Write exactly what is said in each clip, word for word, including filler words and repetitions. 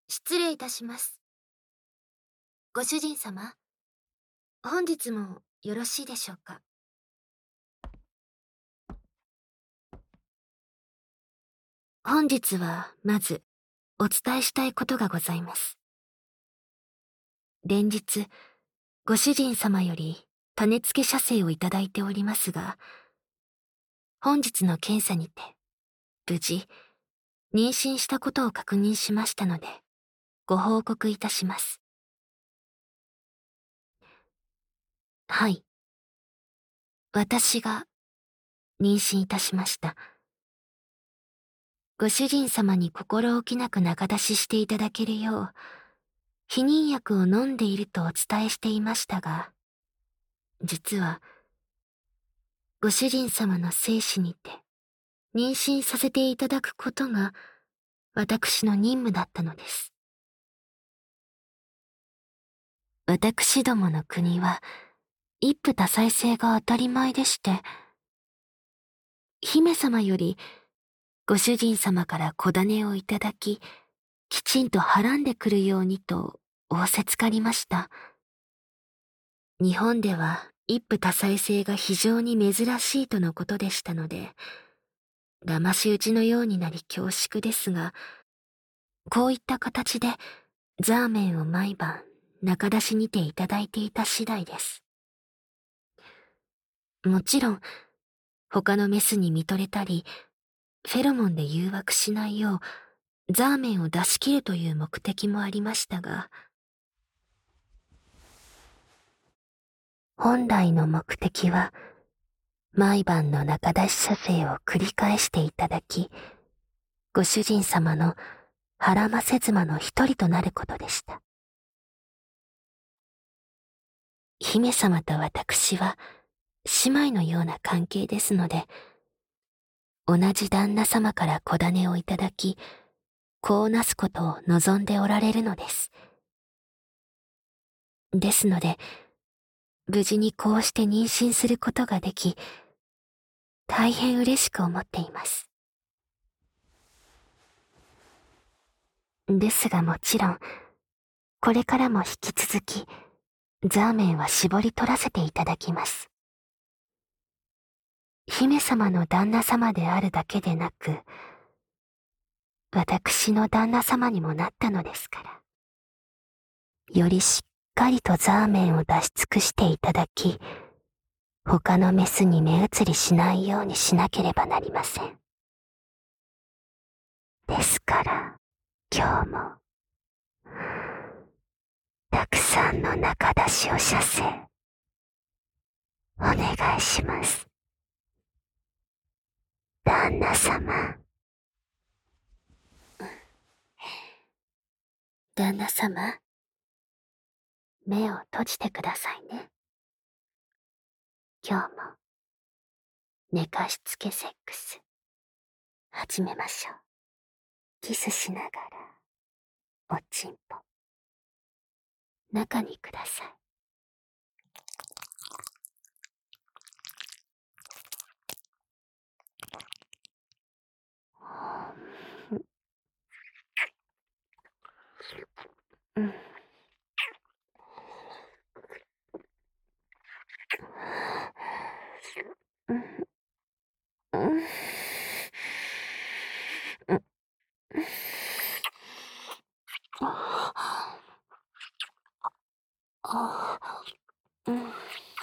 失礼いたします。ご主人様、本日もよろしいでしょうか。本日はまずお伝えしたいことがございます。連日、ご主人様より種付け射精をいただいておりますが、本日の検査にて、無事、妊娠したことを確認しましたので、ご報告いたします。はい。私が妊娠いたしました。ご主人様に心置きなく仲出ししていただけるよう、避妊薬を飲んでいるとお伝えしていましたが、実は、ご主人様の精子にて、妊娠させていただくことが、私の任務だったのです。私どもの国は、一夫多妻制が当たり前でして、姫様より、ご主人様から子種をいただき、きちんとはらんでくるようにと仰せつかりました。日本では一夫多妻制が非常に珍しいとのことでしたので、騙し討ちのようになり恐縮ですが、こういった形でザーメンを毎晩仲出しにていただいていた次第です。もちろん、他のメスに見とれたり、フェロモンで誘惑しないよう、ザーメンを出し切るという目的もありましたが、本来の目的は、毎晩の仲出し射精を繰り返していただき、ご主人様の腹ませ妻の一人となることでした。姫様と私は姉妹のような関係ですので、同じ旦那様から子種をいただき、子をなすことを望んでおられるのです。ですので、無事にこうして妊娠することができ、大変嬉しく思っています。ですがもちろん、これからも引き続き、ザーメンは絞り取らせていただきます。姫様の旦那様であるだけでなく、私の旦那様にもなったのですから。よりしっかりとザーメンを出し尽くしていただき、他のメスに目移りしないようにしなければなりません。ですから、今日も、たくさんの仲出しを射精、お願いします。旦那様。旦那様、目を閉じてくださいね。今日も、寝かしつけセックス、始めましょう。キスしながら、おちんぽ、中にください。うん。うん。うん。うん。ああ。うん。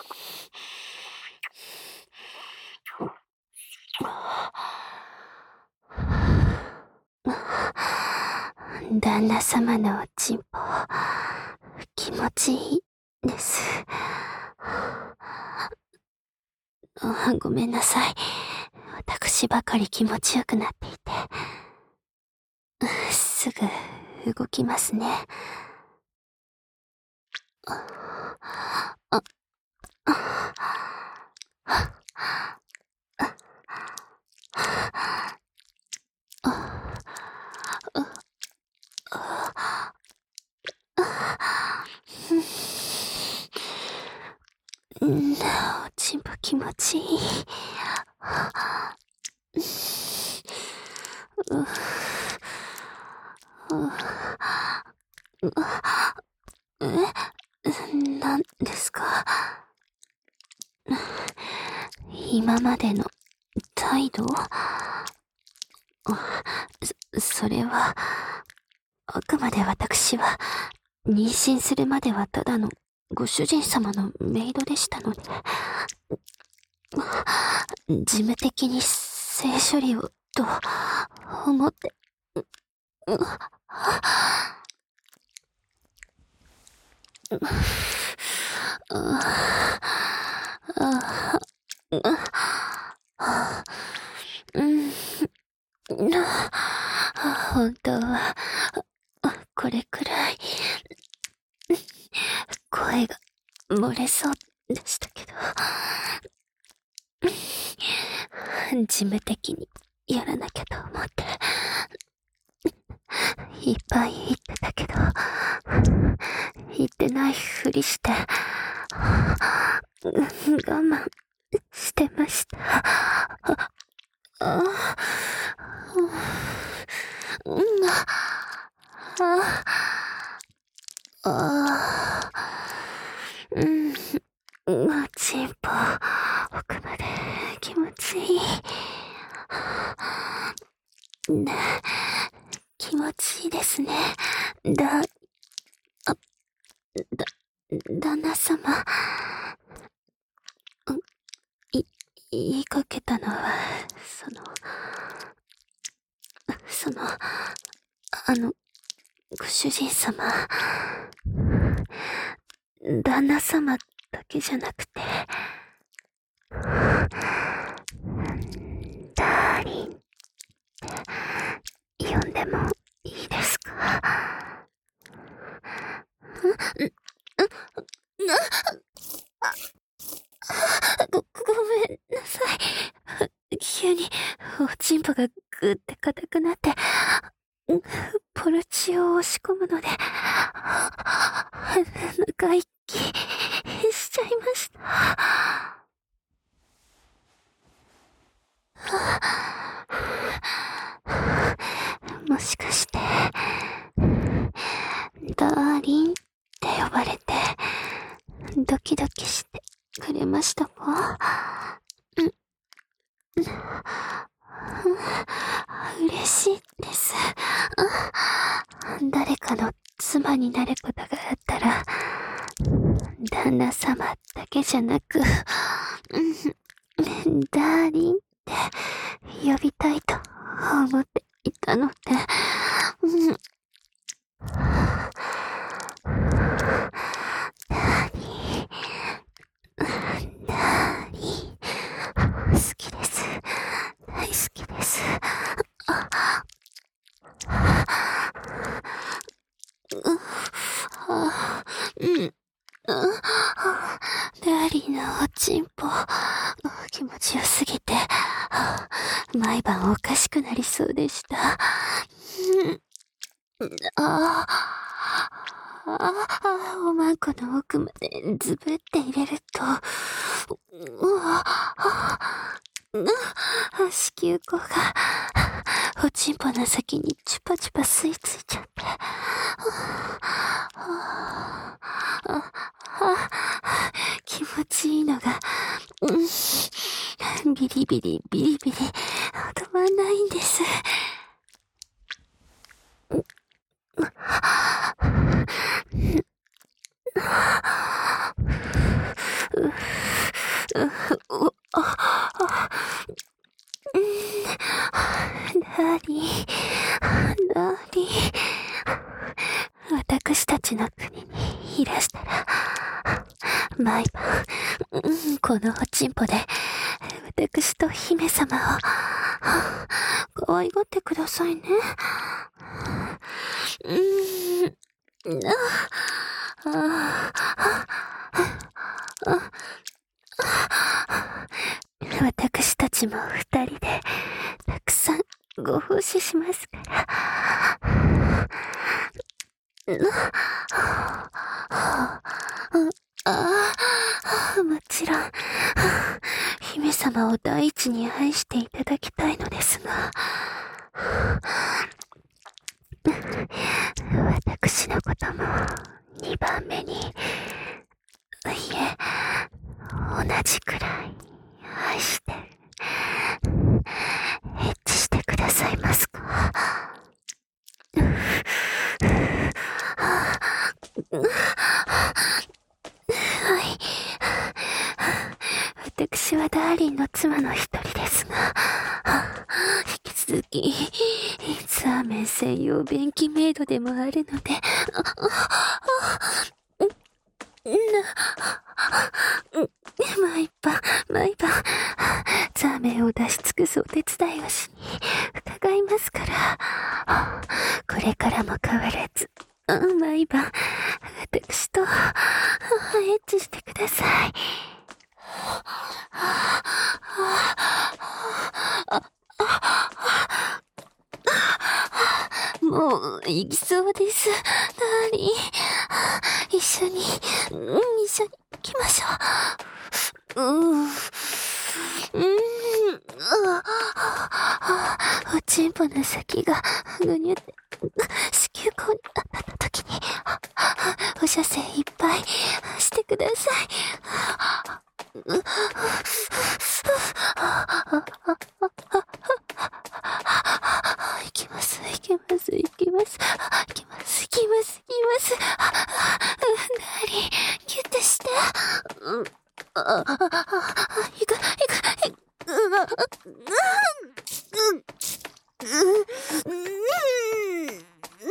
旦那様のおちんぽ、気持ちいいです。ごめんなさい。私ばかり気持ちよくなっていて。すぐ動きますね。あ、うん、おちんぽ気持ちいい。 え、なんですか？今までの態度？そ、それは、あくまで私は、妊娠するまではただのご主人様のメイドでしたので、事務的に性処理をと思って、本当はこれくらい声が漏れそうでしたけど、事務的にやらなきゃと思っていっぱい言ってたけど、言ってないふりして我慢してました。ああ、うん、おちんぽ奥まで気持ちいい。ね、気持ちいいですね。だ、あ、だ、旦那様。い、言いかけたのは、その、その、あの、ご主人様。旦那様だけじゃなくて、ダーリンって呼んでもいいですか？ご、ごめんなさい。急におちんぽがぐって硬くなって、ポルチを押し込むので、長生きしちゃいました。もしかして、ダーリンって呼ばれて、ドキドキしてくれましたか？嬉しいです。誰かの妻になることがあったら、旦那様だけじゃなく、ダーリンって呼びたいと思っていたので、ダーリン、ダーリン、好きです。大好きです。ダーリンのおちんぽ、気持ちよすぎて、毎晩おかしくなりそうでした。ああ、おまんこの奥までズブって入れると、うわ、子宮口がおちんぽの先にチュパチュパ吸い付いちゃって、気持ちいいのが、ビリビリビリビリ止まんないんです。ダーリン、ダーリン、私たちの国にいらしたら、毎晩、このおちんぽで、私と姫様を、可愛がってくださいね。うーん、ああ、私たちも二人で、たくさんご奉仕しますから。ああ、もちろん、姫様を第一に愛していただきたいのですが、私のことも、 い、ザーメン専用便器メイドでもあるので、あ、あ、な、毎晩、毎晩、ザーメンを出し尽くすお手伝いをしに伺いますから、これからも変わらず、毎晩、私と、エッチしてください。もう、行きそうです、ダーリン。一緒に、うん、一緒に行きましょう。うん。うん。おちんぽの先が、ぐにゅって、子宮口に当たった時に、放射線いっぱいしてください。行きます、行きます、行きます、行きます、行きます、行きます。ダーリン、ギュッとして。うん、あ、あ、いく、いく、いく、うん、うん、うん、うん、うん。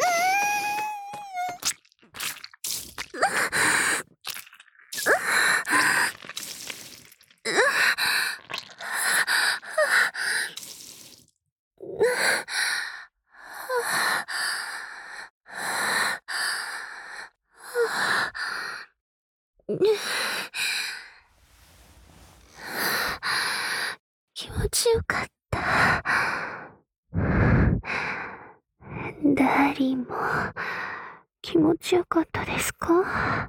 気持ちよかった。ダーリンも気持ちよかったですか？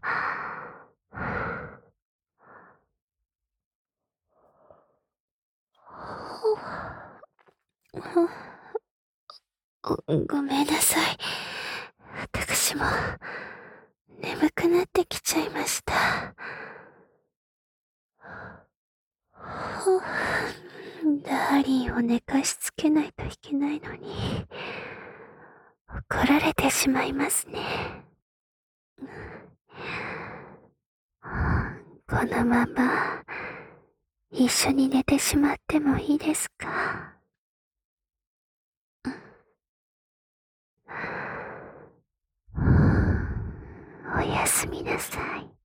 ご、ごめんなさい。私も眠くなってきちゃいました。ダーリンを寝かしつけないといけないのに、怒られてしまいますね。このまま一緒に寝てしまってもいいですか？おやすみなさい。